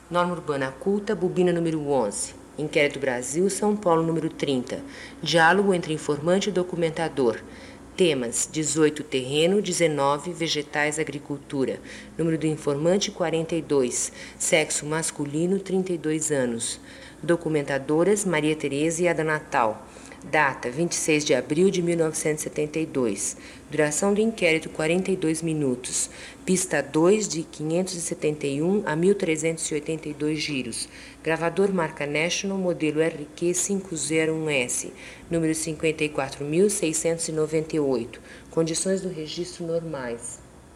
Norma Urbana Culta, Bobina número 11. Inquérito Brasil, São Paulo número 30. Diálogo entre informante e documentador. Temas: 18, terreno, 19, vegetais, agricultura. Número do informante, 42. Sexo masculino, 32 anos. Documentadoras, Maria Tereza e Ada Natal. Data: 26 de abril de 1972. Duração do inquérito: 42 minutos. Pista 2, de 571 a 1382 giros. Gravador marca National, modelo RQ501S, número 54.698. Condições do registro normais.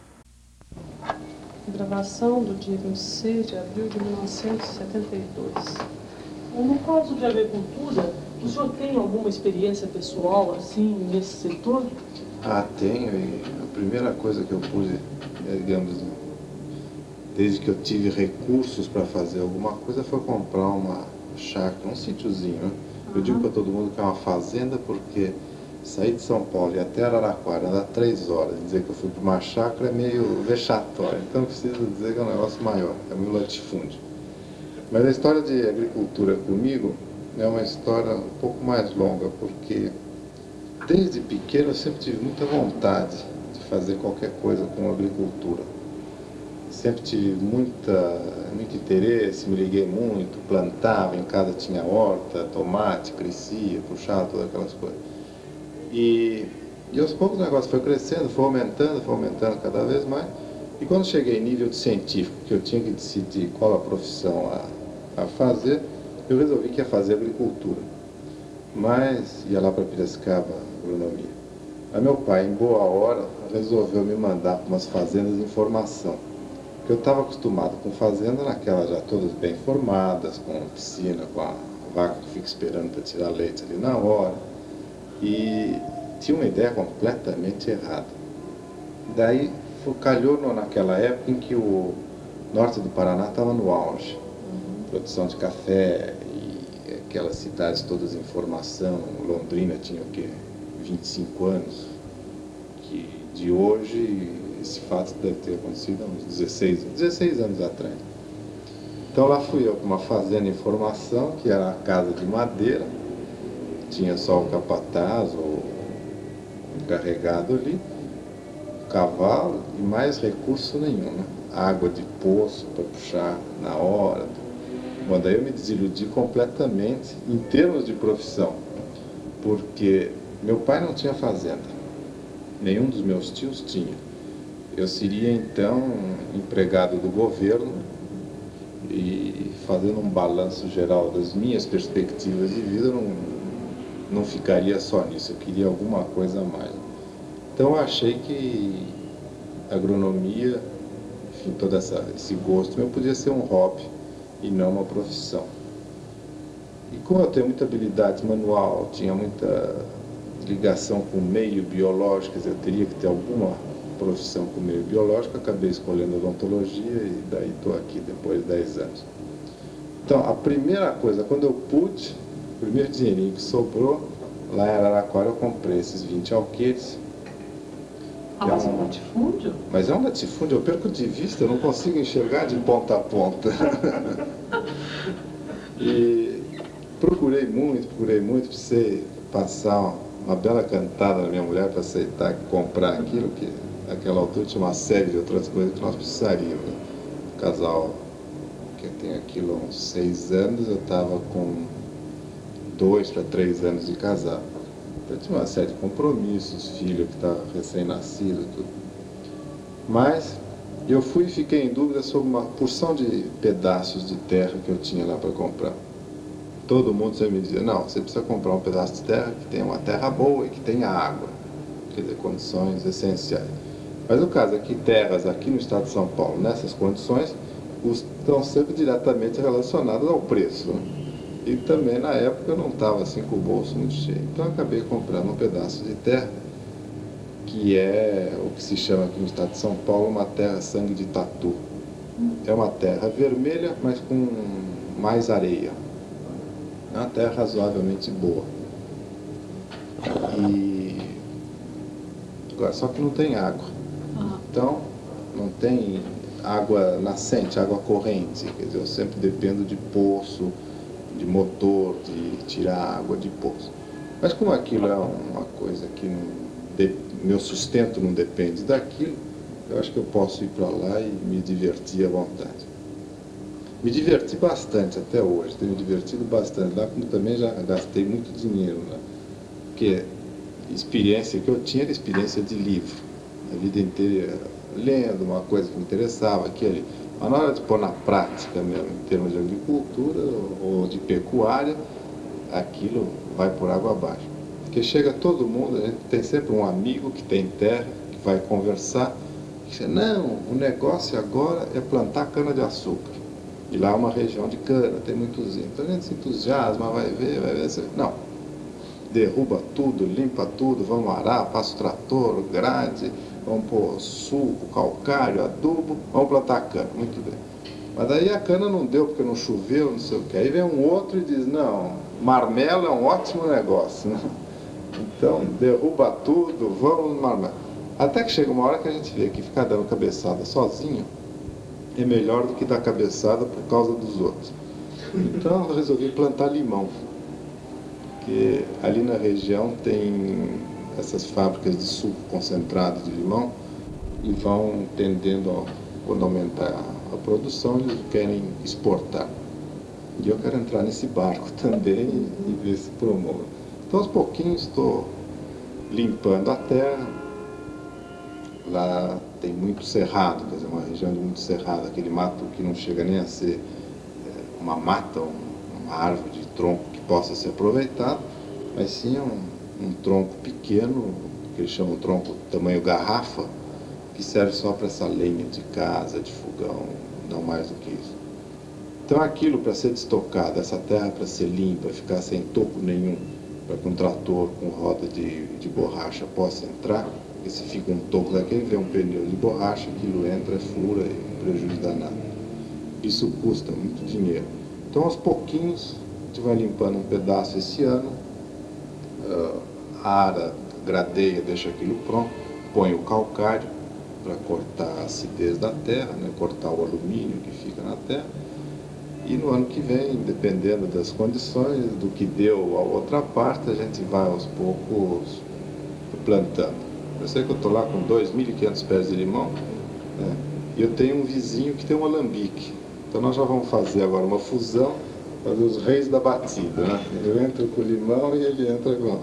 Gravação do dia 26 de abril de 1972. No caso de agricultura, o senhor tem alguma experiência pessoal, assim, nesse setor? Tenho. E a primeira coisa que eu pude, digamos, desde que eu tive recursos para fazer alguma coisa, foi comprar uma chácara, um sítiozinho, né? Eu digo para todo mundo que é uma fazenda porque sair de São Paulo e até Araraquara, andar 3 horas, dizer que eu fui para uma chácara é meio vexatório. Então eu preciso dizer que é um negócio maior, é um latifúndio. Mas a história de agricultura comigo é uma história um pouco mais longa, porque desde pequeno eu sempre tive muita vontade de fazer qualquer coisa com agricultura. Sempre tive muito interesse, me liguei muito, plantava, em casa tinha horta, tomate, crescia, puxava, todas aquelas coisas. E aos poucos o negócio foi crescendo, foi aumentando cada vez mais. E quando cheguei em nível de científico, que eu tinha que decidir qual a profissão a fazer, eu resolvi que ia fazer agricultura. Mas ia lá para Piracicaba, agronomia. Aí meu pai, em boa hora, resolveu me mandar para umas fazendas de informação. Porque eu estava acostumado com fazenda naquelas já todas bem formadas, com piscina, com a vaca que fica esperando para tirar leite ali na hora. E tinha uma ideia completamente errada. Daí calhou naquela época em que o norte do Paraná estava no auge. Produção de café e aquelas cidades todas em formação. Londrina tinha o quê? 25 anos. Que de hoje esse fato deve ter acontecido há uns 16 anos atrás. Então lá fui eu com uma fazenda em formação, que era a casa de madeira. Tinha só o capataz, o encarregado ali, cavalo e mais recurso nenhum, né? Água de poço para puxar na hora. Bom, daí eu me desiludi completamente em termos de profissão, porque meu pai não tinha fazenda, nenhum dos meus tios tinha. Eu seria então empregado do governo e fazendo um balanço geral das minhas perspectivas de vida, não ficaria só nisso, eu queria alguma coisa a mais. Então eu achei que agronomia, enfim, todo esse gosto meu podia ser um hobby e não uma profissão. E como eu tenho muita habilidade manual, tinha muita ligação com o meio biológico, quer dizer, eu teria que ter alguma profissão com o meio biológico, acabei escolhendo odontologia e daí estou aqui depois de 10 anos. Então, a primeira coisa, quando eu pude, o primeiro dinheirinho que sobrou, lá em Araraquara eu comprei esses 20 alqueires. Mas é um latifúndio? Mas é um latifúndio, eu perco de vista, eu não consigo enxergar de ponta a ponta. E procurei muito, precisei passar uma bela cantada na minha mulher para aceitar comprar aquilo, que naquela altura tinha uma série de outras coisas que nós precisaríamos. Né? O casal que tem aquilo há uns 6 anos, eu estava com 2 para 3 anos de casado. Então tinha uma série de compromissos, filho que estava recém-nascido, tudo. Mas eu fui e fiquei em dúvida sobre uma porção de pedaços de terra que eu tinha lá para comprar. Todo mundo sempre me dizia, não, você precisa comprar um pedaço de terra que tenha uma terra boa e que tenha água, quer dizer, condições essenciais. Mas o caso é que terras aqui no estado de São Paulo, nessas condições, estão sempre diretamente relacionadas ao preço. Né? E também na época eu não estava assim com o bolso muito cheio. Então eu acabei comprando um pedaço de terra, que é o que se chama aqui no estado de São Paulo uma terra sangue de tatu. É uma terra vermelha, mas com mais areia. É uma terra razoavelmente boa. Agora, só que não tem água. Então, não tem água nascente, água corrente, quer dizer, eu sempre dependo de poço, de motor, de tirar água de poço. Mas como aquilo é uma coisa que meu sustento não depende daquilo, eu acho que eu posso ir para lá e me divertir à vontade. Me diverti bastante até hoje, tenho me divertido bastante lá, como também já gastei muito dinheiro lá. Porque a experiência que eu tinha era experiência de livro, a vida inteira lendo uma coisa que me interessava, aqui ali. Mas na hora de pôr na prática mesmo, em termos de agricultura ou de pecuária, aquilo vai por água abaixo. Porque chega todo mundo, a gente tem sempre um amigo que tem terra, que vai conversar, que diz, não, o negócio agora é plantar cana-de-açúcar. E lá é uma região de cana, tem muitos índios. Então a gente se entusiasma, vai ver. Não. Derruba tudo, limpa tudo, vamos arar, passa o trator, grade, vamos pôr suco, calcário, adubo, vamos plantar cana. Muito bem. Mas daí a cana não deu porque não choveu, não sei o que. Aí vem um outro e diz, não, marmelo é um ótimo negócio, né? Então derruba tudo, vamos marmelo. Até que chega uma hora que a gente vê que ficar dando cabeçada sozinho é melhor do que dar cabeçada por causa dos outros. Então eu resolvi plantar limão. Porque ali na região tem essas fábricas de suco concentrado de limão e vão tendendo, quando aumentar a produção, eles querem exportar. E eu quero entrar nesse barco também e ver se promove. Então aos pouquinhos estou limpando a terra. Lá tem muito cerrado, quer dizer, uma região de muito cerrado, aquele mato que não chega nem a ser uma mata, uma árvore de tronco que possa ser aproveitado, mas sim um tronco pequeno, que eles chamam de tronco tamanho garrafa, que serve só para essa lenha de casa, de fogão, não mais do que isso. Então aquilo para ser destocado, essa terra para ser limpa, ficar sem toco nenhum, para que um trator com roda de borracha possa entrar, porque se fica um toco daquele, vem um pneu de borracha, aquilo entra, fura e prejuízo danado. Isso custa muito dinheiro. Então aos pouquinhos a gente vai limpando um pedaço esse ano, ara, gradeia, deixa aquilo pronto, põe o calcário para cortar a acidez da terra, né, cortar o alumínio que fica na terra. E no ano que vem, dependendo das condições, do que deu a outra parte, a gente vai aos poucos plantando. Eu sei que eu estou lá com 2.500 pés de limão, né, e eu tenho um vizinho que tem um alambique. Então nós já vamos fazer agora uma fusão, fazer os reis da batida, né? Eu entro com o limão e ele entra com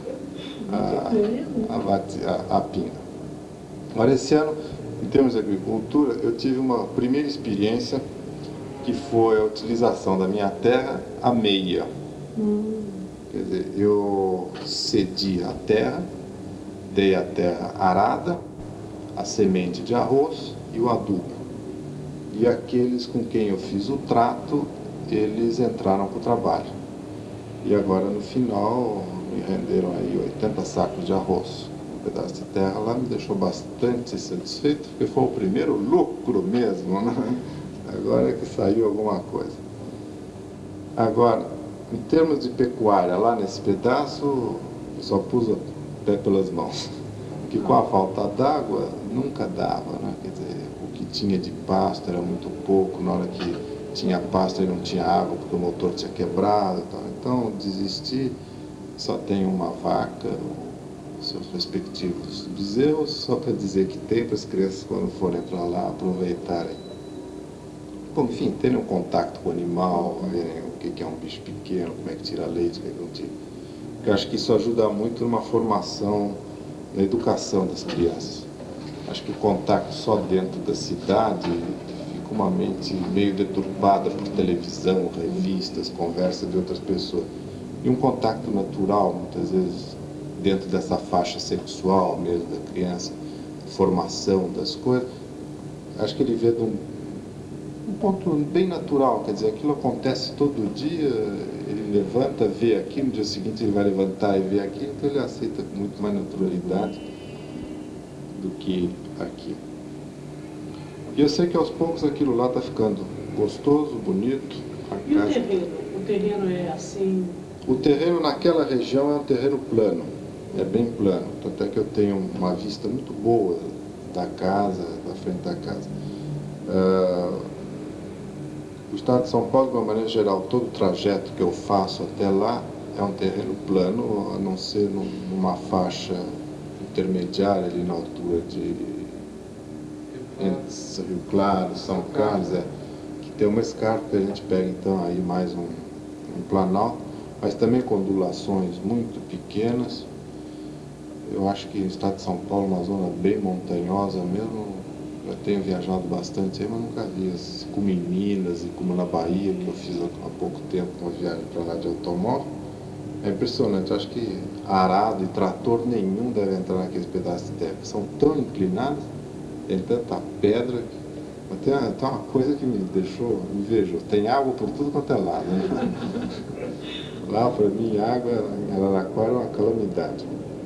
a pinga. Agora esse ano, em termos de agricultura, eu tive uma primeira experiência que foi a utilização da minha terra à meia. Quer dizer, eu cedi a terra, dei a terra arada, a semente de arroz e o adubo. E aqueles com quem eu fiz o trato, eles entraram para o trabalho. E agora no final me renderam aí 80 sacos de arroz. Um pedaço de terra lá me deixou bastante satisfeito, porque foi o primeiro lucro mesmo, né? Agora é que saiu alguma coisa. Agora, em termos de pecuária, lá nesse pedaço, eu só pus o pé pelas mãos. Porque com a falta d'água, nunca dava, né? Quer dizer, o que tinha de pasto era muito pouco, na hora que tinha pasto e não tinha água, porque o motor tinha quebrado e tal. Então, desisti, só tenho uma vaca, seus respectivos bezerros, só para dizer que tem, para as crianças, quando forem para lá, aproveitarem. Bom, enfim, terem um contato com o animal, verem o que é um bicho pequeno, como é que tira leite, o que é que não tira. Porque eu acho que isso ajuda muito numa formação, na educação das crianças. Acho que o contato só dentro da cidade fica uma mente meio deturpada por televisão, revistas, conversa de outras pessoas. E um contato natural, muitas vezes, dentro dessa faixa sexual mesmo da criança, formação das coisas, acho que ele vê de um ponto bem natural, quer dizer, aquilo acontece todo dia, ele levanta, vê aquilo, no dia seguinte ele vai levantar e ver aquilo, então ele aceita com muito mais naturalidade do que aqui. E eu sei que aos poucos aquilo lá está ficando gostoso, bonito. E o terreno? O terreno é assim? O terreno naquela região é um terreno plano, é bem plano, tanto é que eu tenho uma vista muito boa da casa, da frente da casa. O estado de São Paulo, de uma maneira geral, todo o trajeto que eu faço até lá é um terreno plano, a não ser numa faixa intermediária ali na altura de Rio Claro, São Carlos, que tem uma escarpa que a gente pega então aí mais um planalto, mas também com ondulações muito pequenas. Eu acho que o estado de São Paulo é uma zona bem montanhosa mesmo. Já tenho viajado bastante aí, mas nunca vi como em Minas e como na Bahia, que eu fiz há pouco tempo uma viagem para lá de automóvel. É impressionante, acho que arado e trator nenhum deve entrar naqueles pedaços de terra. São tão inclinados, tem tanta pedra, mas tem uma coisa que me deixou invejoso. Tem água por tudo quanto é lado, né? Lá, para mim, água em Araraquara é uma calamidade.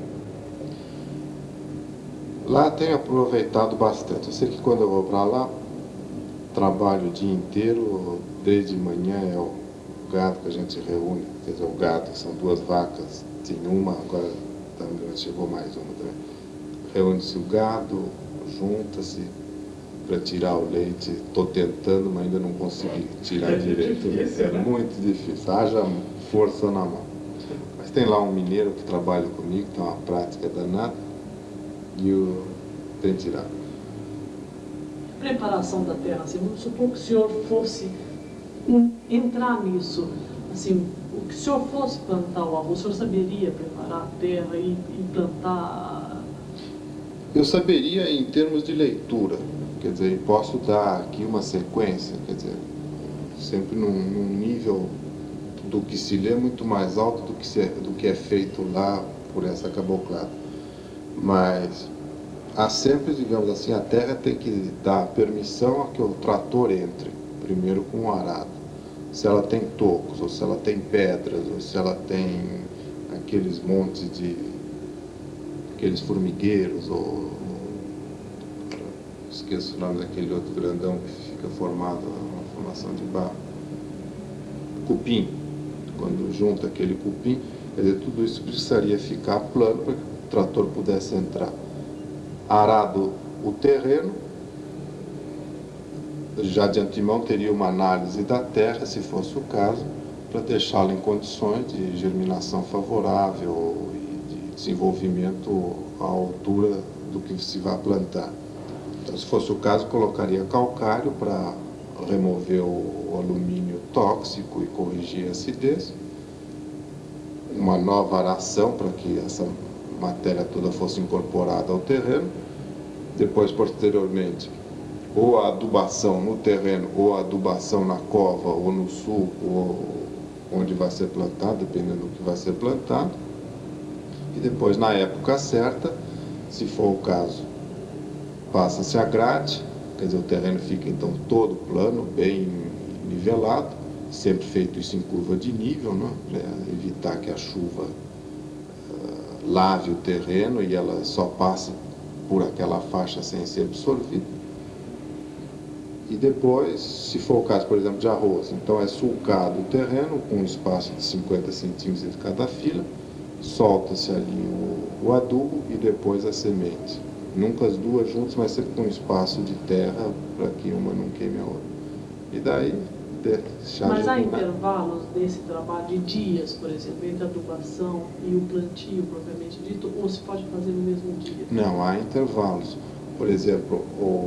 Lá tenho aproveitado bastante. Eu sei que quando eu vou para lá, trabalho o dia inteiro, desde manhã é o gado que a gente reúne, quer dizer, o gado, que são 2 vacas, tinha uma, agora também chegou mais uma também. Reúne-se o gado, junta-se para tirar o leite. Estou tentando, mas ainda não consegui tirar direito. É muito difícil, haja força na mão. Mas tem lá um mineiro que trabalha comigo, tem uma prática danada, e eu tenho tirado. Preparação da terra, assim, vamos supor que o senhor fosse entrar nisso, assim, o que o senhor fosse plantar o arroz, o senhor saberia preparar a terra e plantar? Eu saberia em termos de leitura, quer dizer, posso dar aqui uma sequência, quer dizer, sempre num nível do que se lê muito mais alto do que é feito lá por essa caboclada. Mas há sempre, digamos assim, a terra tem que dar permissão a que o trator entre, primeiro com o arado. Se ela tem tocos, ou se ela tem pedras, ou se ela tem aqueles montes aqueles formigueiros, ou esqueço o nome daquele outro grandão que fica formado, uma formação de barro. Cupim. Quando junta aquele cupim, quer dizer, tudo isso precisaria ficar plano para que o trator pudesse entrar. Arado o terreno, já de antemão teria uma análise da terra, se fosse o caso, para deixá-la em condições de germinação favorável e de desenvolvimento à altura do que se vai plantar. Então, se fosse o caso, colocaria calcário para remover o alumínio tóxico e corrigir a acidez, uma nova aração para que essa matéria toda fosse incorporada ao terreno, depois, posteriormente, ou a adubação no terreno, ou a adubação na cova, ou no sul, ou onde vai ser plantado, dependendo do que vai ser plantado, e depois, na época certa, se for o caso, passa-se a grade, quer dizer, o terreno fica então todo plano, bem nivelado, sempre feito isso em curva de nível, né, para evitar que a chuva lave o terreno e ela só passe por aquela faixa sem ser absorvida. E depois, se for o caso, por exemplo, de arroz, então é sulcado o terreno com um espaço de 50 centímetros entre cada fila, solta-se ali o adubo e depois a semente. Nunca as duas juntas, mas sempre com um espaço de terra para que uma não queime a outra. E daí deixar. Mas há intervalos desse trabalho de dias, por exemplo, entre a adubação e o plantio propriamente dito, ou se pode fazer no mesmo dia? Não, há intervalos. Por exemplo,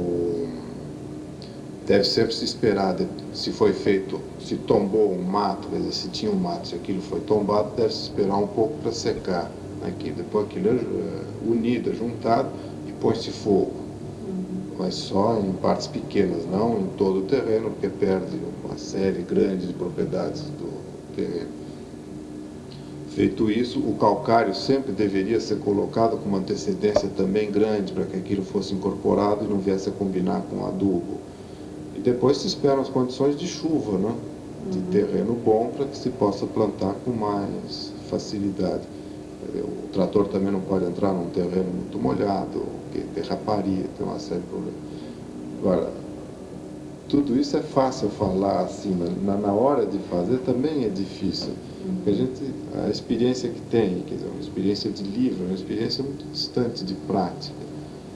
deve sempre se esperar, se foi feito, se tombou um mato, quer dizer, se tinha um mato, se aquilo foi tombado, deve se esperar um pouco para secar. Aqui, depois aquilo é unido, juntado e põe-se fogo. Mas só em partes pequenas, não em todo o terreno, porque perde uma série grande de propriedades do terreno. Feito isso, o calcário sempre deveria ser colocado com uma antecedência também grande, para que aquilo fosse incorporado e não viesse a combinar com o adubo. E depois se esperam as condições de chuva, né? De terreno bom, para que se possa plantar com mais facilidade. O trator também não pode entrar num terreno muito molhado, porque derraparia, tem uma série de problemas. Agora, tudo isso é fácil falar assim, mas na hora de fazer também é difícil. Porque a experiência que tem, quer dizer, uma experiência de livro, uma experiência muito distante de prática.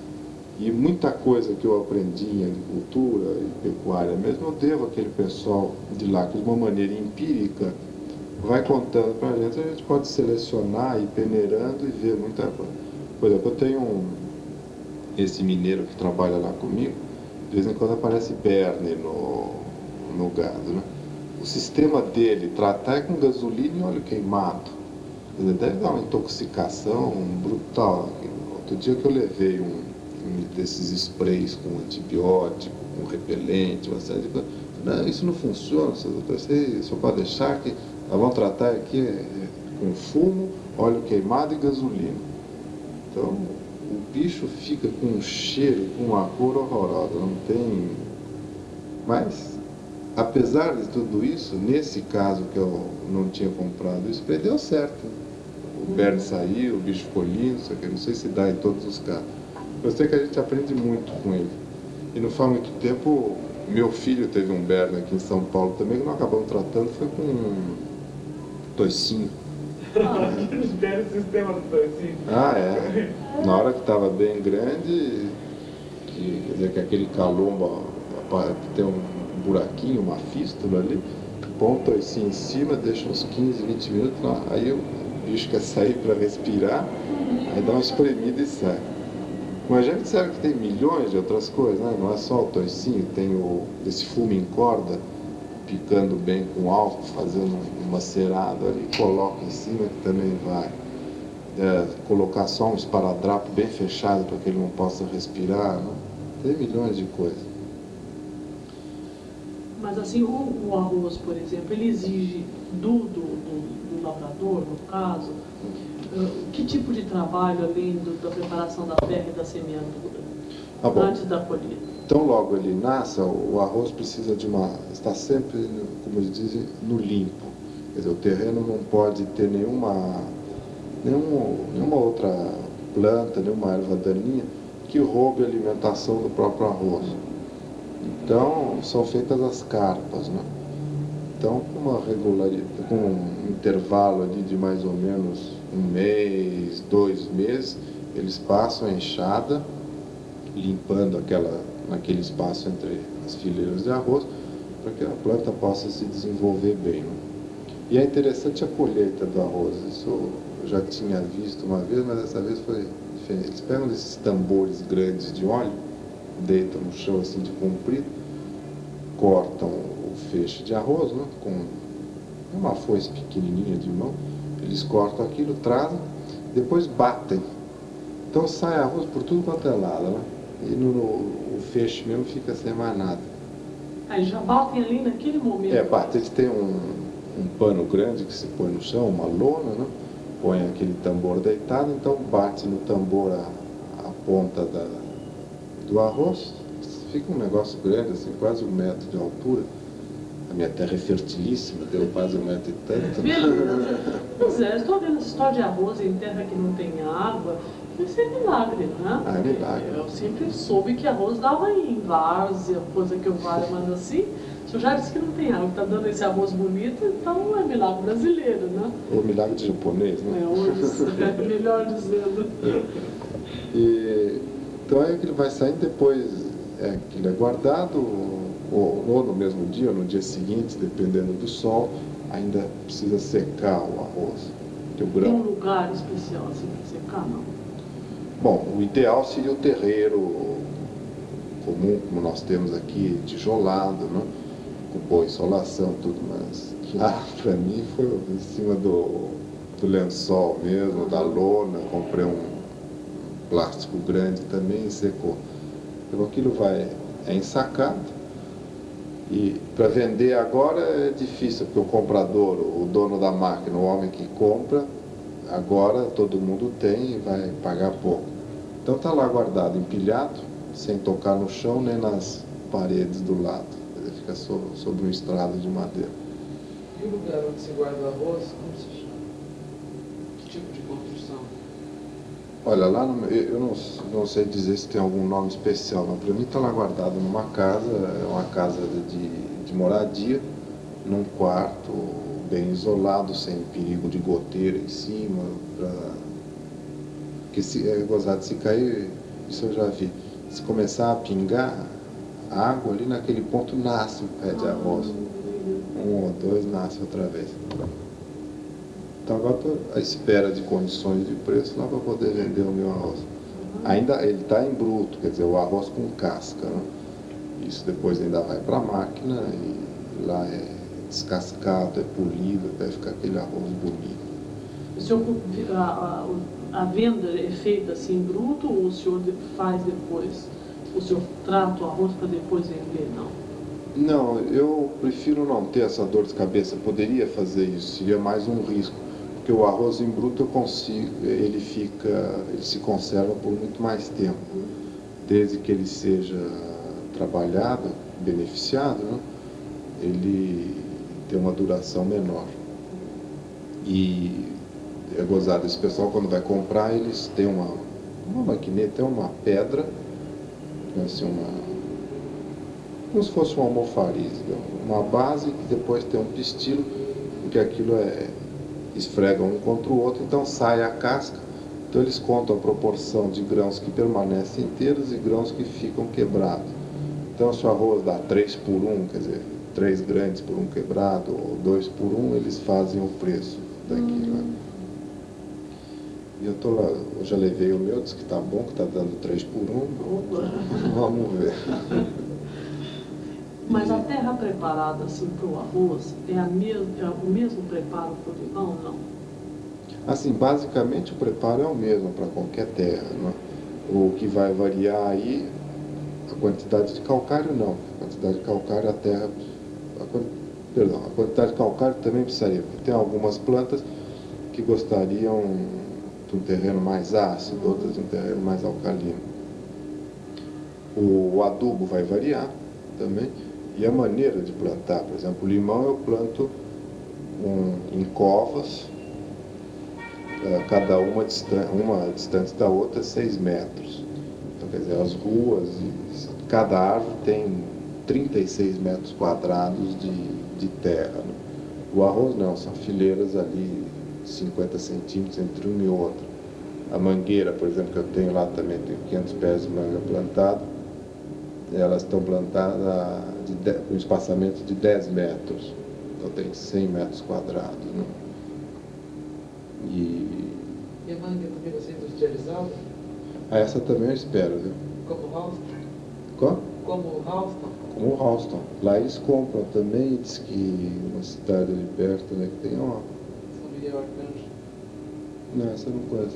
E muita coisa que eu aprendi em agricultura e pecuária mesmo, eu devo àquele pessoal de lá, que de uma maneira empírica vai contando para a gente pode selecionar, ir peneirando e ver muita coisa. Por exemplo, eu tenho esse mineiro que trabalha lá comigo, de vez em quando aparece berne no gado, né? O sistema dele tratar é com gasolina e óleo queimado. Quer dizer, deve dar uma intoxicação brutal. Outro dia que eu levei um desses sprays com antibiótico, com repelente, uma série de coisas. Não, isso não funciona, você só pode deixar que nós vamos tratar aqui com fumo, óleo queimado e gasolina. Então, o bicho fica com um cheiro, com uma cor horrorosa, não tem... Mas, apesar de tudo isso, nesse caso que eu não tinha comprado o spray, deu certo. O berne saiu, o bicho ficou lindo, não sei se dá em todos os casos. Eu sei que a gente aprende muito com ele. E não faz muito tempo, meu filho teve um berne aqui em São Paulo também, que nós acabamos tratando, foi com um toicinho. Os bernes do sistema do toicinho. Ah, é. Na hora que estava bem grande, quer dizer que aquele calombo tem um buraquinho, uma fístula ali, põe um toicinho em cima, deixa uns 15, 20 minutos, aí o bicho quer sair para respirar, aí dá uma espremida e sai. Mas já disseram que tem milhões de outras coisas, né? Não é só o toicinho, tem esse fumo em corda, picando bem com álcool, fazendo uma macerado ali, coloca em cima que também vai. Colocar só um esparadrapo bem fechado para que ele não possa respirar, né? Tem milhões de coisas. Mas assim, o arroz, por exemplo, ele exige do lavrador, no caso, que tipo de trabalho, além da preparação da terra e da semeadura, antes da colheita? Então, logo ele nasce, o arroz precisa está sempre, como eles dizem, no limpo. Quer dizer, o terreno não pode ter nenhuma outra planta, nenhuma erva daninha que roube a alimentação do próprio arroz. Então, são feitas as carpas, né? Então, com uma regularidade, com um intervalo ali de mais ou menos 1 mês, 2 meses, eles passam a enxada, limpando aquele espaço entre as fileiras de arroz, para que a planta possa se desenvolver bem, né? E é interessante a colheita do arroz. Isso eu já tinha visto uma vez, mas dessa vez foi diferente. Eles pegam esses tambores grandes de óleo, deitam no chão assim de comprido, cortam o feixe de arroz, né, com uma foice pequenininha de mão, eles cortam aquilo, trazem, depois batem. Então sai arroz por tudo quanto é lado, né? E o feixe mesmo fica sem mais nada. Aí já batem ali naquele momento? Bate. Eles têm um pano grande que se põe no chão, uma lona, né? Põe aquele tambor deitado, então bate no tambor a ponta do arroz, fica um negócio grande, assim, quase 1 metro de altura. A minha terra é fertilíssima, deu quase 1 metro e tanto. Pois é, estou vendo essa história de arroz em terra que não tem água. Isso é milagre, né? Ah, é milagre. Eu sempre soube que arroz dava em várzea, coisa que eu valho, mas assim, o senhor já disse que não tem água, está dando esse arroz bonito, então é milagre brasileiro, né? Ou milagre de japonês, né? É melhor dizendo. Então é que ele vai saindo depois, que ele é guardado, ou no mesmo dia, ou no dia seguinte, dependendo do sol, ainda precisa secar o arroz. O grão. Tem um lugar especial assim para secar, não? Bom, o ideal seria o terreiro comum, como nós temos aqui, tijolado, né? Com boa insolação, tudo, mas para mim foi em cima do lençol mesmo, da lona, comprei um plástico grande também e secou. Então aquilo é ensacado e para vender agora é difícil, porque o comprador, o dono da máquina, o homem que compra, agora todo mundo tem e vai pagar pouco. Então está lá guardado, empilhado, sem tocar no chão nem nas paredes do lado. Ele fica sobre um estrado de madeira. E o lugar onde se guarda o arroz, como se chama? Que tipo de construção? Olha, lá eu não sei dizer se tem algum nome especial, mas para mim está lá guardado numa casa, é uma casa de moradia, num quarto bem isolado, sem perigo de goteira em cima, porque se é gozado, se cair, isso eu já vi. Se começar a pingar água ali naquele ponto, nasce o pé de arroz. Um ou dois nasce outra vez. Então agora estou à espera de condições de preço lá para poder vender o meu arroz. Ainda ele está em bruto, quer dizer, o arroz com casca, né? Isso depois ainda vai para a máquina e lá é descascado, é polido até ficar aquele arroz bonito. O senhor, a venda é feita assim bruto ou o senhor faz depois? O senhor trata o arroz para depois vender, não? Não, eu prefiro não ter essa dor de cabeça. Poderia fazer isso, seria mais um risco. Porque o arroz em bruto eu consigo, ele se conserva por muito mais tempo. Desde que ele seja trabalhado, beneficiado, né? Ele tem uma duração menor. E é gozado, esse pessoal quando vai comprar, eles têm uma maquineta, é uma pedra, assim, como se fosse uma almofariz, uma base que depois tem um pistilo, porque aquilo esfrega um contra o outro, então sai a casca. Então eles contam a proporção de grãos que permanecem inteiros e grãos que ficam quebrados. Então se o arroz dá 3 por 1, quer dizer, 3 grandes por 1 quebrado, ou 2 por 1, eles fazem o preço daquilo. E eu tô lá, eu já levei o meu, disse que tá bom, que tá dando 3 por 1. Vamos ver. Mas a terra preparada assim para o arroz é o mesmo preparo para o limão, não? Assim, basicamente o preparo é o mesmo para qualquer terra, né? O que vai variar aí, a quantidade de calcário não. A quantidade de calcário a terra... a quantidade de calcário também precisaria, porque tem algumas plantas que gostariam de um terreno mais ácido, outras de um terreno mais alcalino. O adubo vai variar também. E a maneira de plantar, por exemplo, o limão eu planto em covas, cada uma distante da outra 6 metros. Então, quer dizer, as ruas, cada árvore tem 36 metros quadrados de terra. Né? O arroz não, são fileiras ali 50 centímetros entre uma e outra. A mangueira, por exemplo, que eu tenho lá também, tem 500 pés de manga plantado, elas estão plantadas com um espaçamento de 10 metros, então tem 100 metros quadrados. Né? E a manga também vai ser industrializada? Essa também eu espero, viu? Como o Halston? Como o Halston? Como o Halston. Lá eles compram também, diz que uma cidade ali perto, né, que tem uma... São Miguel Arcanjo. Não, essa eu não conheço,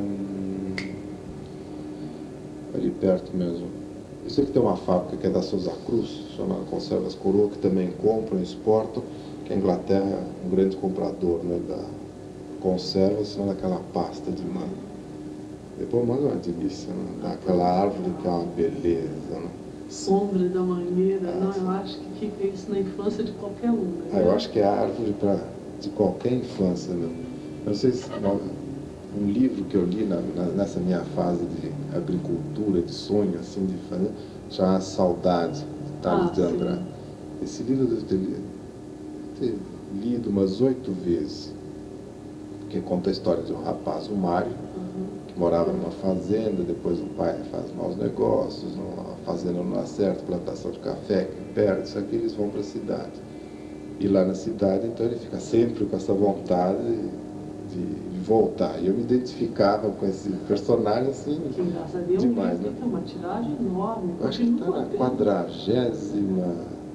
ali perto mesmo. Eu sei que tem uma fábrica que é da Souza Cruz, chamada Conservas Coroa, que também compram e exportam, que a Inglaterra é um grande comprador, né, da conservas, são daquela pasta de manga. Depois manga é uma delícia, né? Daquela árvore que é uma beleza. Né? Sombra da mangueira, não, eu acho que fica isso na infância de qualquer um. Né? Eu acho que é a árvore de qualquer infância. Né? Eu não sei se um livro que eu li nessa minha fase de agricultura, de sonho, assim, de fazer, chama Saudade, de Tales de Andrade. Esse livro eu devo ter lido umas 8 vezes, que conta a história de um rapaz, o Mário, que morava numa fazenda, depois o pai faz maus negócios, a fazenda não dá certo, plantação de café que perde, isso aqui eles vão para a cidade. E lá na cidade, então ele fica sempre com essa vontade de voltar. E eu me identificava com esse personagem assim, demais, né? Tem uma tiragem enorme. Eu acho que está na 40ª.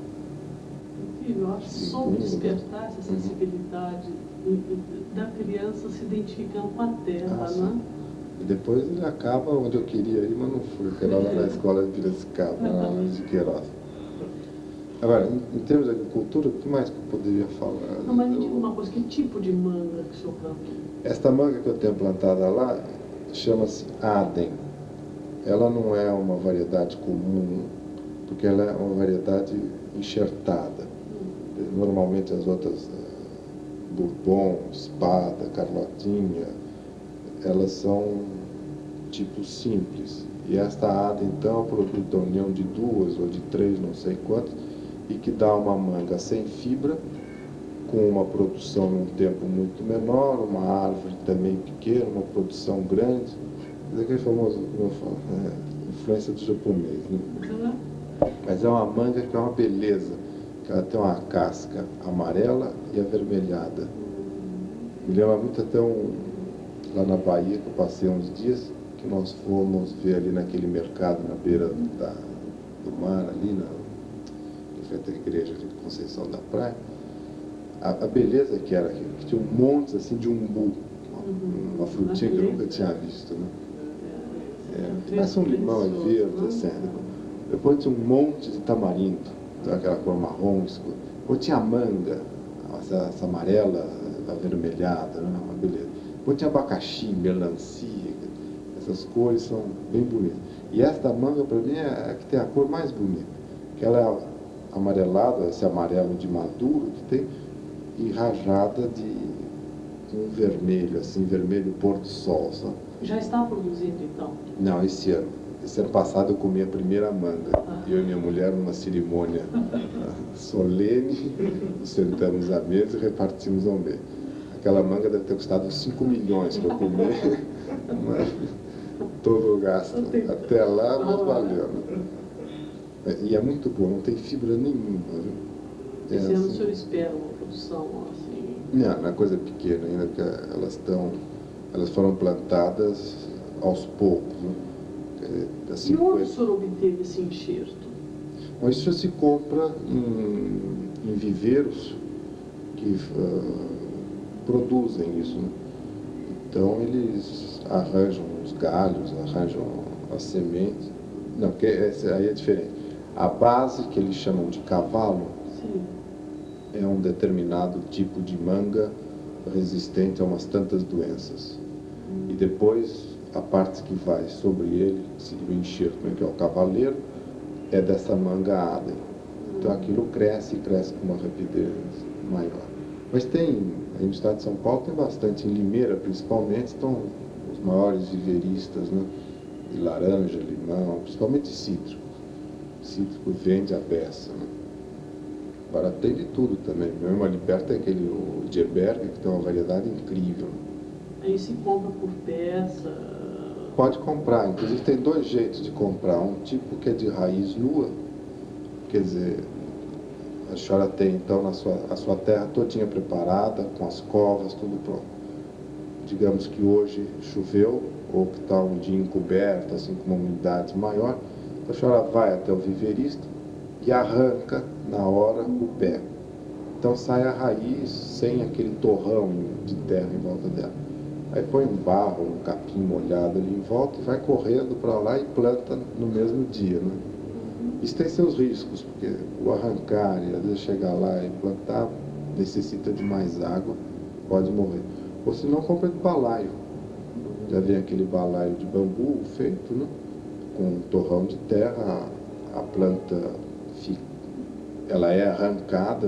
Eu acho que só despertar essa sensibilidade da criança se identificando com a terra, né? E depois ele acaba onde eu queria ir, mas não fui, porque era lá na escola de Piracicaba, na Luiz de Queiroz. Agora, em termos de agricultura, o que mais que eu poderia falar? Não, mas me diga uma coisa, que tipo de manga que o senhor plantou? Esta manga que eu tenho plantada lá chama-se Aden. Ela não é uma variedade comum, porque ela é uma variedade enxertada. Normalmente as outras, Bourbon, Espada, Carlotinha, elas são tipo simples. E esta Aden, então, é o produto da união de 2 ou de 3, não sei quantas, e que dá uma manga sem fibra, com uma produção num tempo muito menor, uma árvore também pequena, uma produção grande. Aquele famoso, como eu falo, influência do japonês, né? Uhum. Mas é uma manga que é uma beleza, que ela tem uma casca amarela e avermelhada. Me lembra muito até lá na Bahia, que eu passei uns dias, que nós fomos ver ali naquele mercado na beira do mar, ali em frente à igreja de Conceição da Praia. A beleza que era aquilo, que tinha um monte assim de umbu, uma frutinha que eu nunca tinha visto, né? Parece um limão verde, assim. Depois tinha um monte de tamarindo, aquela cor marrom escura. Depois tinha manga, essa amarela avermelhada, né? Uma beleza. Depois tinha abacaxi, melancia, essas cores são bem bonitas. E esta manga, para mim, é a que tem a cor mais bonita, que ela é amarelada, esse amarelo de maduro que tem, e rajada de um vermelho, assim, vermelho pôr do sol, sabe? Já está produzindo, então? Não, esse ano. Esse ano passado eu comi a primeira manga. Eu e minha mulher, numa cerimônia solene, nos sentamos à mesa e repartimos ao meio. Aquela manga deve ter custado 5 milhões para comer, mas todo o gasto. Até lá, mas valeu. Né? E é muito boa, não tem fibra nenhuma. Viu? Esse ano assim, o senhor espera uma produção assim? Não é coisa pequena ainda, porque elas foram plantadas aos poucos. Né? E onde o senhor obteve esse enxerto? Mas isso se compra em viveiros que produzem isso. Né? Então eles arranjam os galhos, arranjam as sementes. Não, porque aí é diferente. A base, que eles chamam de cavalo, Sim. é um determinado tipo de manga resistente a umas tantas doenças. E depois a parte que vai sobre ele, seria o enxerto, que é o cavaleiro, é dessa manga Aden. Então aquilo cresce com uma rapidez maior. Mas tem, aí no estado de São Paulo tem bastante, em Limeira principalmente, estão os maiores viveiristas, né? De laranja, limão, principalmente cítrico. Cítrico vende a beça, né? Agora tem de tudo também. Mesmo ali perto tem o Dieberg, que tem uma variedade incrível. Aí se compra por peça? Pode comprar, inclusive tem 2 jeitos de comprar. Um tipo que é de raiz nua, quer dizer, a senhora tem então a sua terra todinha preparada, com as covas, tudo pronto. Digamos que hoje choveu, ou que está um dia encoberto, assim, com uma umidade maior, a senhora vai até o viveirista e arranca na hora o pé. Então sai a raiz sem aquele torrão de terra em volta dela. Aí põe um barro, um capim molhado ali em volta e vai correndo para lá e planta no mesmo dia, né? Isso tem seus riscos, porque o arrancar e às vezes chegar lá e plantar necessita de mais água, pode morrer. Ou se não, compra de balaio. Já vem aquele balaio de bambu feito, né? Com um torrão de terra, a planta ela é arrancada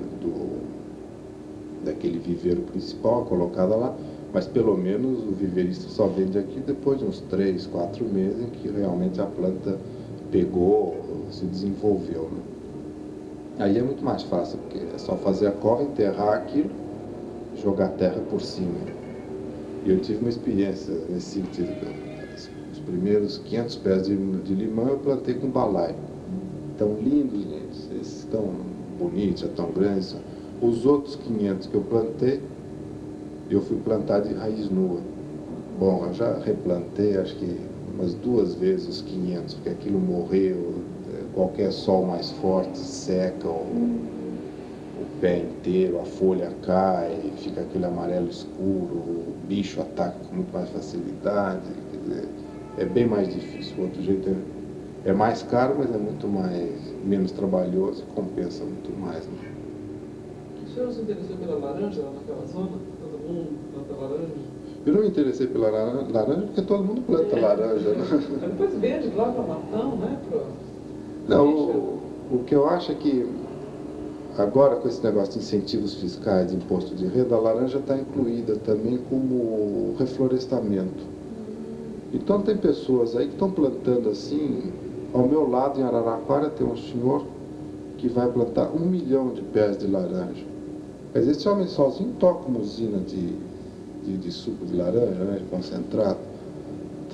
daquele viveiro principal, colocada lá, mas pelo menos o viveirista só vende aqui depois de uns 3, 4 meses em que realmente a planta pegou, se desenvolveu. Né? Aí é muito mais fácil, porque é só fazer a cova, enterrar aquilo, jogar a terra por cima. E eu tive uma experiência nesse sentido. Os primeiros 500 pés de limão eu plantei com balaio. Tão lindos, lindos. Esses tão bonitos, já tão grandes. Os outros 500 que eu plantei, eu fui plantar de raiz nua. Bom, eu já replantei, acho que umas 2 vezes os 500, porque aquilo morreu, qualquer sol mais forte seca o pé inteiro, a folha cai, fica aquele amarelo escuro, o bicho ataca com muito mais facilidade, quer dizer, é bem mais difícil. O outro jeito é mais caro, mas é muito menos trabalhoso e compensa muito mais. Né? O senhor se interessou pela laranja lá naquela zona? Todo mundo planta laranja? Eu não me interessei pela laranja porque todo mundo planta laranja. Né? Mas depois vende lá para Matão, né? Não, o que eu acho é que agora com esse negócio de incentivos fiscais, de imposto de renda, a laranja está incluída também como reflorestamento. Então tem pessoas aí que estão plantando assim. Ao meu lado, em Araraquara, tem um senhor que vai plantar 1 milhão de pés de laranja. Mas esse homem sozinho toca uma usina de suco de laranja, né, de concentrado.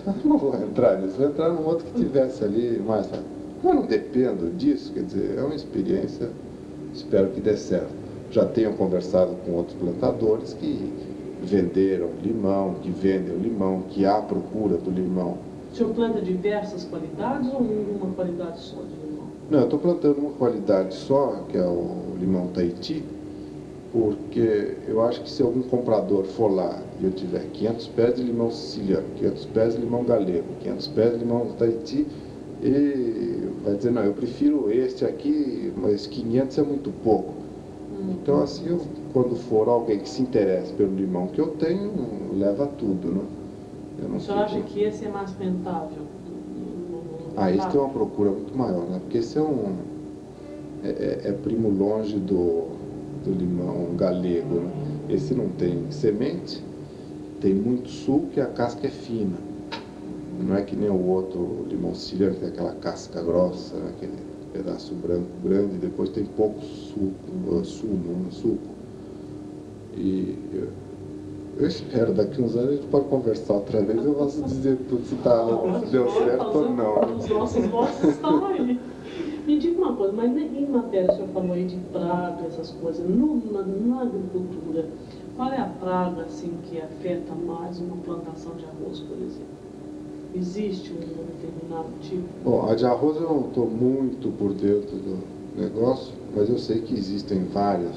não vou entrar nisso, vou entrar num outro que tivesse ali mais. Eu não dependo disso, quer dizer, é uma experiência, espero que dê certo. Já tenho conversado com outros plantadores que venderam limão, que vendem o limão, que há procura do limão. O senhor planta diversas qualidades ou uma qualidade só de limão? Não, eu estou plantando uma qualidade só, que é o limão Tahiti, porque eu acho que se algum comprador for lá e eu tiver 500 pés de limão siciliano, 500 pés de limão galego, 500 pés de limão Tahiti, e vai dizer, não, eu prefiro este aqui, mas 500 é muito pouco. Então, assim, quando for alguém que se interesse pelo limão que eu tenho, leva tudo, né? Eu não o senhor acha que esse é mais rentável? Esse tem uma procura muito maior, né? Porque esse é primo longe do limão galego, né? Esse não tem semente, tem muito suco e a casca é fina. Não é que nem o outro limão siciliano, que tem aquela casca grossa, né? Aquele pedaço branco grande, e depois tem pouco suco. E eu espero, daqui uns anos a gente pode conversar outra vez, eu posso dizer tudo se deu certo ou não. Os nossos votos estão aí. Me diga uma coisa, mas em matéria, o senhor falou aí de praga, essas coisas, na agricultura, qual é a praga assim, que afeta mais uma plantação de arroz, por exemplo? Existe um determinado tipo? Bom, a de arroz eu não estou muito por dentro do negócio, mas eu sei que existem vários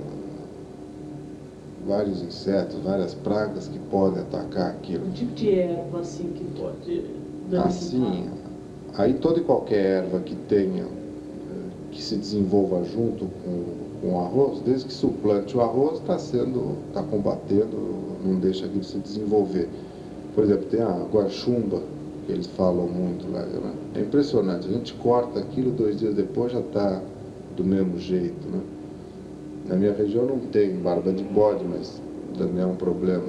insetos, várias pragas que podem atacar aquilo. Um tipo de erva assim que pode danificar? Assim, aí toda e qualquer erva que tenha, que se desenvolva junto com o arroz, desde que suplante o arroz, está combatendo, não deixa aquilo se desenvolver. Por exemplo, tem a guaxumba, que eles falam muito lá, né? É impressionante, a gente corta aquilo, 2 dias depois já está do mesmo jeito, né? Na minha região não tem barba de bode, mas também é um problema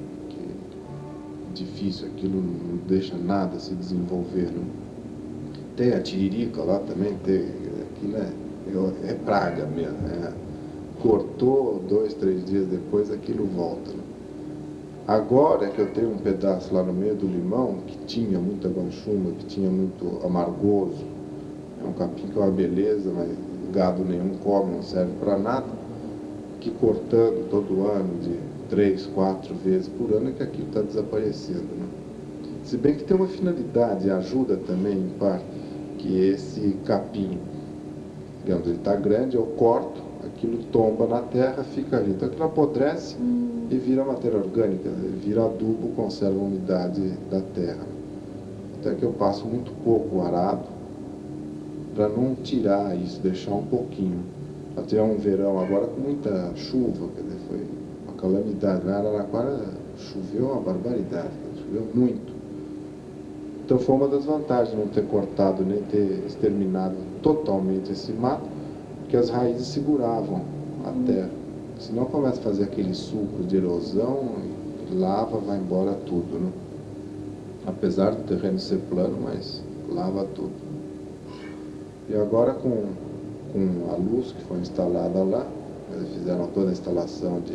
difícil, aquilo não deixa nada se desenvolver, né? Tem a tiririca lá também, aquilo é praga mesmo, né? Cortou, 2, 3 dias depois aquilo volta, né? Agora que eu tenho um pedaço lá no meio do limão, que tinha muita guanchuma, que tinha muito amargoso, é um capim que é uma beleza, mas gado nenhum come, não serve para nada, que cortando todo ano, de 3, 4 vezes por ano, é que aquilo está desaparecendo, né? Se bem que tem uma finalidade, ajuda também, em parte, que esse capim, digamos, ele está grande, eu corto, aquilo tomba na terra, fica ali, então aquilo apodrece e vira matéria orgânica, vira adubo, conserva a umidade da terra. Até que eu passo muito pouco o arado para não tirar isso, deixar um pouquinho. Até um verão agora com muita chuva, quer dizer, foi uma calamidade. Na Araraquara choveu uma barbaridade, choveu muito. Então foi uma das vantagens não ter cortado nem ter exterminado totalmente esse mato, porque as raízes seguravam a terra. Senão começa a fazer aquele suco de erosão, e lava, vai embora tudo, né? Apesar do terreno ser plano, mas lava tudo. E agora com a luz que foi instalada lá, eles fizeram toda a instalação de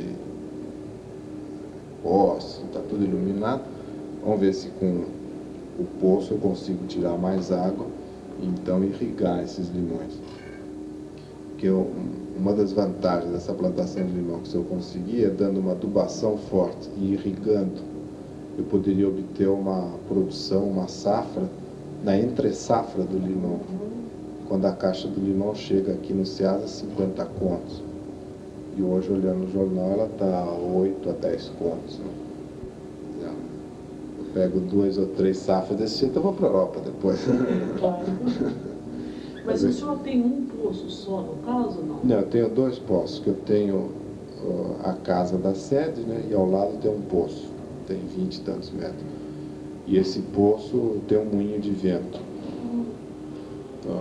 postes, está tudo iluminado. Vamos ver se com o poço eu consigo tirar mais água e então irrigar esses limões. Porque uma das vantagens dessa plantação de limão, que se eu conseguir, é dando uma adubação forte e irrigando, eu poderia obter uma produção, uma safra, na entre-safra do limão. Quando a caixa do limão chega aqui no Ceasa, 50 contos. E hoje, olhando no jornal, ela está 8 a 10 contos. Né? Eu pego 2 ou 3 safras desse jeito, eu vou para a Europa depois. Claro. Mas o senhor tem um poço só, no caso, não? Não, eu tenho 2 poços, que eu tenho a casa da sede, né? E ao lado tem um poço, tem 20 e tantos metros. E esse poço tem um moinho de vento. Então,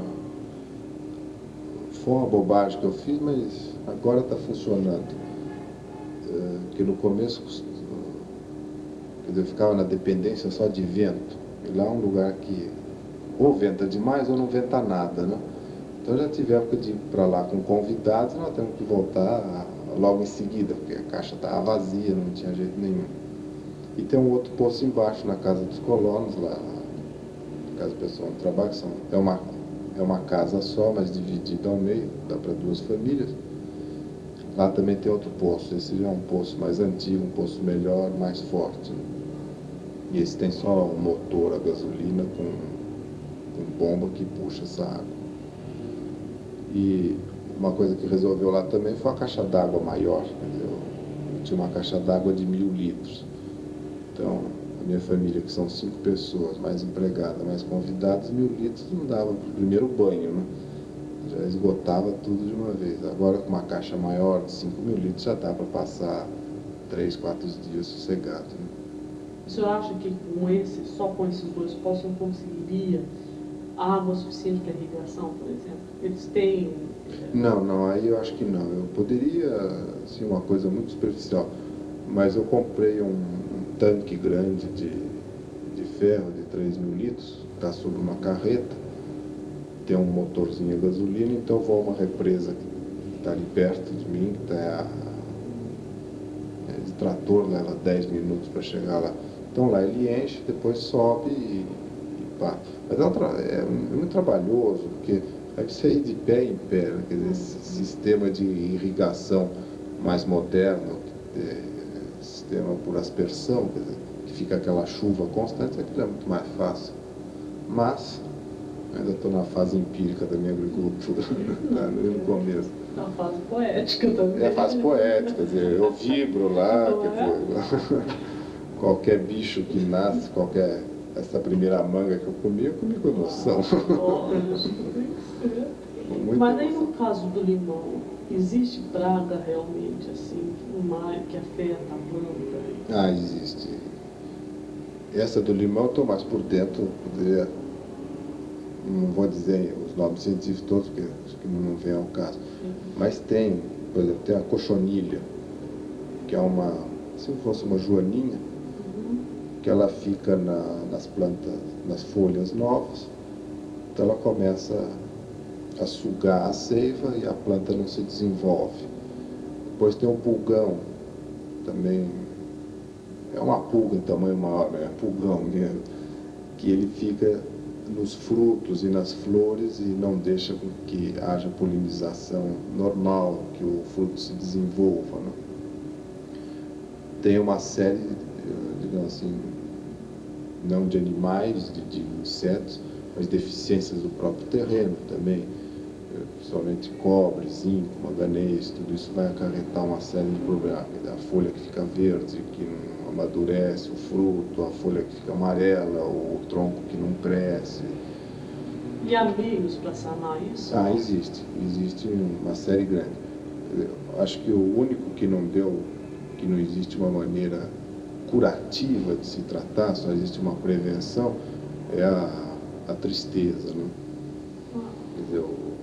foi uma bobagem que eu fiz, mas agora está funcionando. Porque no começo, quer dizer, eu ficava na dependência só de vento. E lá é um lugar que ou venta demais ou não venta nada, né? Então já tive época de ir para lá com convidados, nós temos que voltar logo em seguida, porque a caixa estava vazia, não tinha jeito nenhum. E tem um outro poço embaixo, na Casa dos Colonos, lá, na Casa do Pessoal do Trabalho, é uma casa só, mas dividida ao meio, dá para 2 famílias. Lá também tem outro poço, esse já é um poço mais antigo, um poço melhor, mais forte. E esse tem só um motor a gasolina com bomba que puxa essa água. E uma coisa que resolveu lá também foi a caixa d'água maior. Quer dizer, eu tinha uma caixa d'água de 1.000 litros. Então, a minha família, que são 5 pessoas, mais empregada, mais convidados, 1.000 litros não dava para o primeiro banho, né? Já esgotava tudo de uma vez. Agora, com uma caixa maior de 5.000 litros, já dá para passar 3, 4 dias sossegado, né? O senhor acha que só com esses 2 poços não conseguiria água suficiente para irrigação, por exemplo? Eles têm... Não, aí eu acho que não. Eu poderia, assim, uma coisa muito superficial, mas eu comprei um tanque grande de ferro de 3.000 litros, está sobre uma carreta, tem um motorzinho a gasolina, então eu vou a uma represa que está ali perto de mim, que está de trator, leva 10 minutos para chegar lá. Então lá ele enche, depois sobe e pá. Mas é muito trabalhoso, porque aí você ir de pé em pé, né? Quer dizer, esse sistema de irrigação mais moderno, sistema por aspersão, quer dizer, que fica aquela chuva constante, aquilo é muito mais fácil. Mas ainda estou na fase empírica da minha agricultura, no começo. É uma fase poética também. É a fase poética, quer dizer, eu vibro lá, qualquer bicho que nasce, essa primeira manga que eu comi com emoção. Mas aí no caso do limão, existe praga realmente assim, que afeta a planta? Ah, existe. Essa do limão eu estou mais por dentro, poderia, não vou dizer os nomes científicos todos, porque acho que não vem ao caso. Mas tem, por exemplo, tem a cochonilha, que é se fosse uma joaninha, que ela fica nas plantas, nas folhas novas, então ela começa a sugar a seiva e a planta não se desenvolve. Depois tem um pulgão, também é uma pulga em tamanho maior, é pulgão mesmo, que ele fica nos frutos e nas flores e não deixa com que haja polinização normal, que o fruto se desenvolva, né? Tem uma série, digamos assim, não de animais, de insetos, mas deficiências do próprio terreno também, principalmente cobre, zinco, manganês, tudo isso vai acarretar uma série de problemas. A folha que fica verde, que não amadurece, o fruto, a folha que fica amarela, o tronco que não cresce. E há meios para sanar isso? Ah, existe uma série grande. Acho que o único que não existe uma maneira curativa de se tratar, só existe uma prevenção, é a tristeza, né? Quer dizer,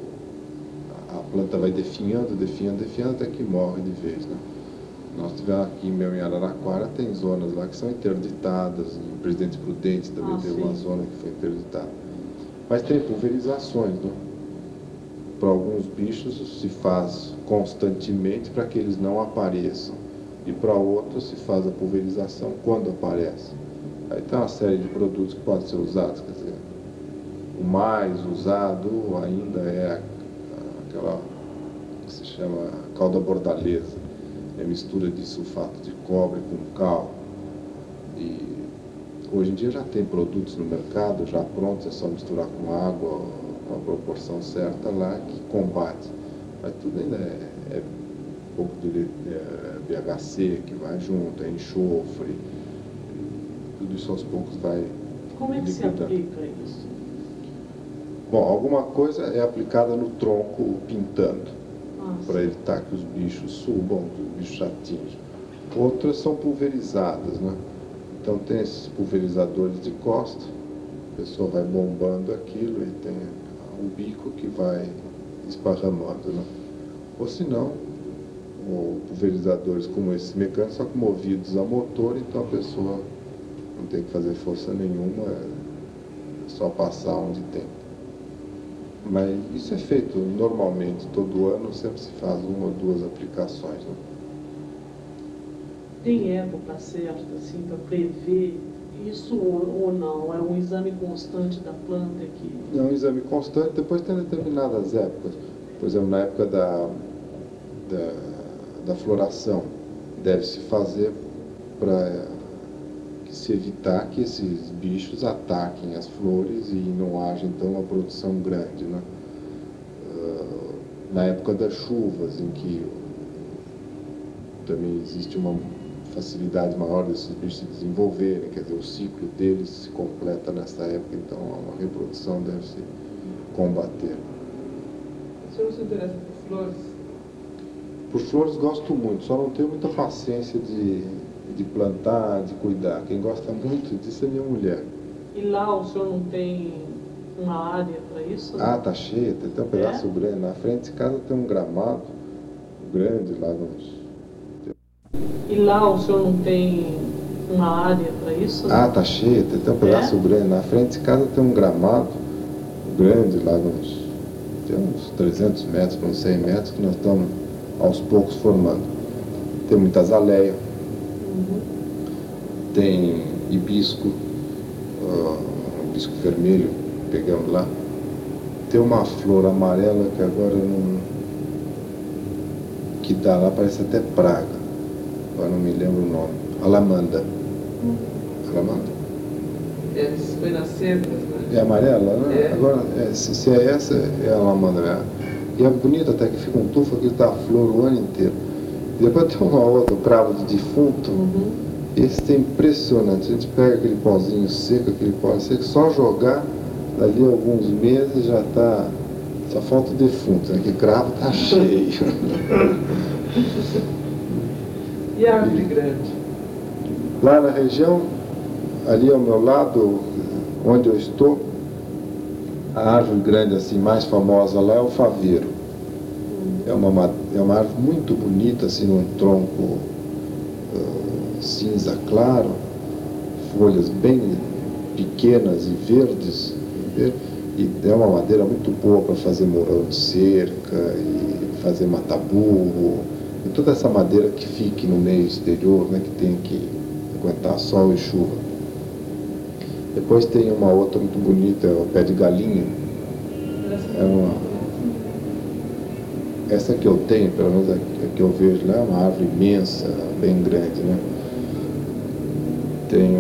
a planta vai definhando até que morre de vez, né? Nós tivemos aqui em Araraquara, tem zonas lá que são interditadas, em Presidente Prudente também teve uma zona que foi interditada. Mas tem pulverizações, né? Para alguns bichos se faz constantemente para que eles não apareçam. E para outros se faz a pulverização quando aparece. Aí tem uma série de produtos que podem ser usados, quer dizer, o mais usado ainda é aquela que se chama calda bordaleza, é mistura de sulfato de cobre com cal. E hoje em dia já tem produtos no mercado, já prontos, é só misturar com água, com a proporção certa lá, que combate. Mas tudo ainda é um pouco de BHC que vai junto, é enxofre, tudo isso aos poucos vai... Como é que se aplica isso? Bom, alguma coisa é aplicada no tronco pintando, para evitar que os bichos subam, que os bichos atinjam. Outras são pulverizadas, né? Então tem esses pulverizadores de costa, a pessoa vai bombando aquilo e tem o bico que vai esparramando, né? Ou se não, pulverizadores como esses mecânicos, só que movidos a motor, então a pessoa não tem que fazer força nenhuma, é só passar onde tem. Mas isso é feito normalmente, todo ano sempre se faz 1 ou 2 aplicações, né? Tem época certa, assim, para prever isso ou não? É um exame constante da planta que... É um exame constante, depois tem determinadas épocas. Por exemplo, na época da floração, deve-se fazer para se evitar que esses bichos ataquem as flores e não haja, então, uma produção grande, né? Na época das chuvas, em que também existe uma facilidade maior desses bichos se desenvolverem, quer dizer, o ciclo deles se completa nessa época, então a reprodução deve se combater. O senhor se interessa por flores? Por flores gosto muito, só não tenho muita paciência de plantar, de cuidar. Quem gosta muito disso é minha mulher. E lá o senhor não tem uma área para isso? Ah, tá cheia, tem um pedaço grande. Na frente de casa tem um gramado grande lá nos... E lá o senhor não tem uma área para isso? Ah, tá cheia, tem um pedaço grande. Na frente de casa tem um gramado grande lá nos... Tem uns 300 metros para uns 100 metros que nós estamos aos poucos formando. Tem muita azaleia, tem hibisco, hibisco vermelho, pegamos lá. Tem uma flor amarela que agora não... que dá lá, parece até praga. Agora não me lembro o nome. Alamanda. Alamanda? Essa foi nas cercas, né? É amarela, né? É. Agora, se é essa, é a alamanda mesmo. E é bonita até que fica um tufo que dá flor o ano inteiro. E depois tem uma outra, o cravo de defunto. Esse é impressionante. A gente pega aquele pozinho seco, aquele pó seco, só jogar, dali a alguns meses já está... Só falta o defunto, né? Que cravo está cheio. E a árvore grande? Lá na região, ali ao meu lado, onde eu estou, a árvore grande assim, mais famosa lá é o faveiro. É uma árvore muito bonita, assim, num tronco cinza claro, folhas bem pequenas e verdes, e é uma madeira muito boa para fazer morão de cerca e fazer mataburro, e toda essa madeira que fique no meio exterior, né, que tem que aguentar sol e chuva. Depois tem uma outra muito bonita, é o pé de galinha. Essa que eu tenho, pelo menos a que eu vejo lá, é uma árvore imensa, bem grande, né? Tem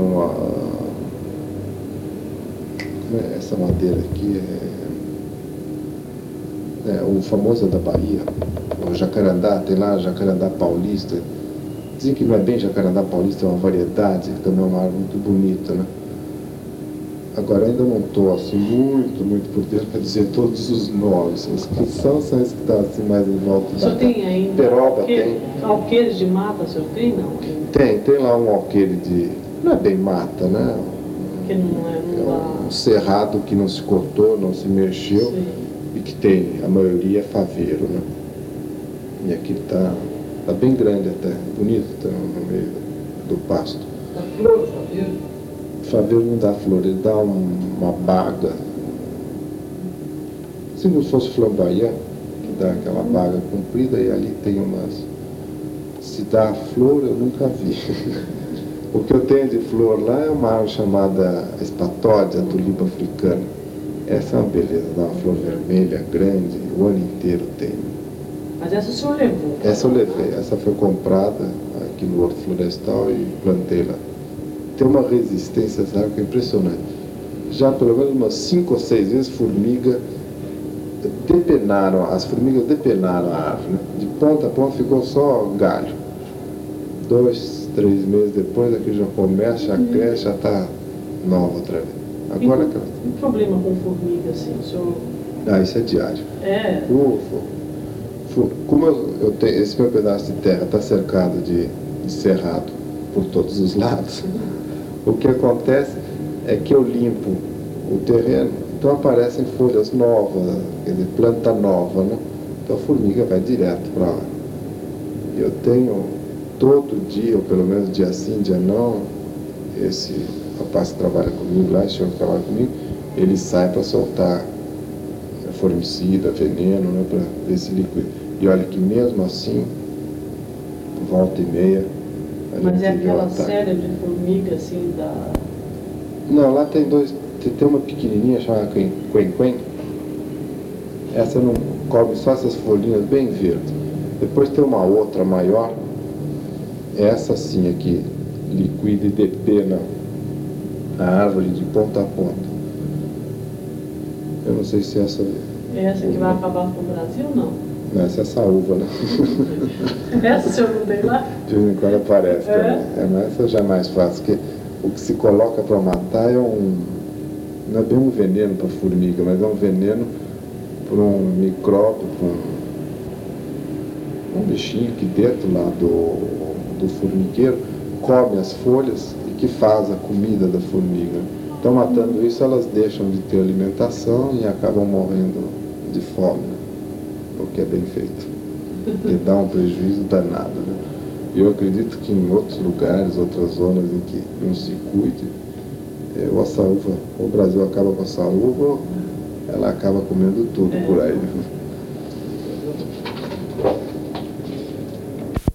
essa madeira aqui o famoso da Bahia, o jacarandá, tem lá jacarandá paulista. Dizem que não é bem jacarandá paulista, é uma variedade, que também é uma árvore muito bonita, né? Agora ainda não estou assim muito por dentro para dizer todos os nomes. Os que são esses que estão assim mais em volta. O senhor tem ainda peroba, tem. Alqueires de mata, o senhor tem, não? Tem lá um alqueire de... Não é bem mata, né? Que não é um cerrado que não se cortou, não se mexeu. Sim. E que tem, a maioria é faveiro, né? E aqui está bem grande até, bonito, tá no meio do pasto. Dá flor o faveiro? O faveiro não dá flor, ele dá uma baga. Se não fosse flamboyant, que dá aquela baga comprida, e ali tem umas... Se dá flor, eu nunca vi. O que eu tenho de flor lá é uma árvore chamada espatódia, tulipa africana. Essa é uma beleza, dá uma flor vermelha, grande, o ano inteiro tem. Mas essa o senhor levou? Essa eu levei, essa foi comprada aqui no Horto Florestal e plantei lá. Tem uma resistência, sabe, que é impressionante. Já pelo menos umas 5 ou 6 vezes as formigas depenaram a árvore, né? De ponta a ponta ficou só galho. 2, 3 meses depois aqui já começa, já cresce, já está nova outra vez. Agora um problema com formiga, assim, o senhor... Ah, isso é diário. É? Como eu tenho, esse meu pedaço de terra está cercado de cerrado por todos os lados, o que acontece é que eu limpo o terreno, então aparecem folhas novas, quer dizer, planta nova, né? Então a formiga vai direto para lá. Eu tenho todo dia, ou pelo menos dia sim, dia não, esse rapaz que trabalha comigo lá, esse senhor que trabalha comigo, ele sai para soltar formicida, veneno, né, para ver se liquida. E olha que mesmo assim, volta e meia, Mas é gente viu o aquela ataque. célebre formiga, assim, da... Não, lá tem dois. Tem uma pequenininha chamada quen-quen. Essa não cobre só essas folhinhas bem verdes. Depois tem uma outra maior. Essa sim aqui, liquida e depena a árvore de ponta a ponta. Eu não sei se essa... É essa que vai acabar com o Brasil, não? Não, essa é saúva, né? Essa o senhor não tem lá? De vez em quando aparece É? também. Mas essa já é mais fácil, porque o que se coloca para matar é não é bem um veneno para formiga, mas é um veneno para um micróbio, para um bichinho que dentro lá do formigueiro come as folhas e que faz a comida da formiga. Então, matando isso, elas deixam de ter alimentação e acabam morrendo de fome, né? O que é bem feito. E dá um prejuízo danado, né? E eu acredito que em outros lugares, outras zonas em que não se cuide, ou a saúva, ou o Brasil acaba com a saúva, ou ela acaba comendo tudo por aí, né?